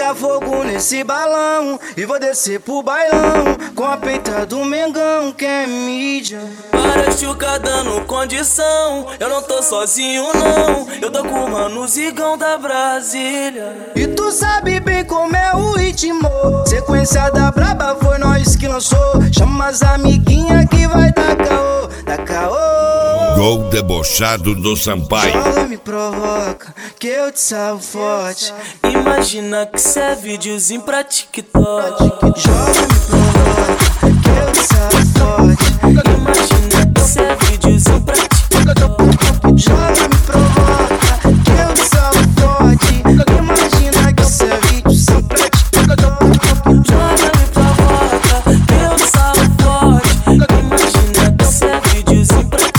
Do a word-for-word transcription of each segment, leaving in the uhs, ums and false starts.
tacar fogo nesse balão e vou descer pro bailão com a peita do Mengão, que é mídia. Para chuca dando condição, eu não tô sozinho não, eu tô com o mano Zigão da Brasília. E tu sabe bem como é o ritmo, sequência da braba foi nós que lançou. Chama as amiguinhas que vai dar caô, dar caô. Gol debochado do Sampaio. Joga, me provoca, que eu te salvo forte. Imagina que cê é videozinho pra TikTok. Joga, me provoca, que eu te salvo forte. Imagina que cê é videozinho pra TikTok. Joga, me provoca, que eu te salvo forte. Imagina que cê é videozinho pra TikTok. Joga, me provoca, que eu te salvo forte. Imagina que cê é videozinho pra TikTok.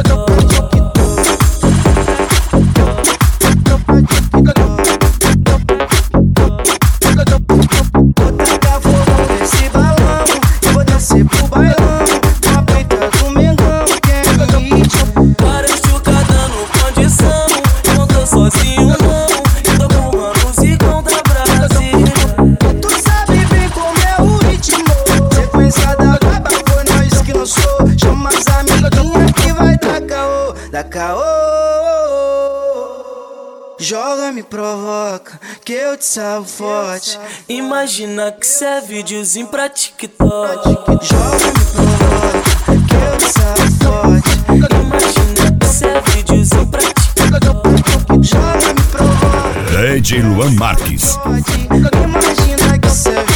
Sozinho não, eu tô com o mano Zigão da Brasília. Tu sabe bem como é o ritmo, sequência da braba foi nós que lançou. Chama as amiguinhas que vai dar caô, dar caô. Joga, me provoca, que eu te salvo forte. Imagina que cê é videozinho pra TikTok. Joga, me provoca, que eu te salvo forte. Imagina que cê é videozinho pra TikTok. Joga, me provoca, Rede Luan Marques. imagina que cê é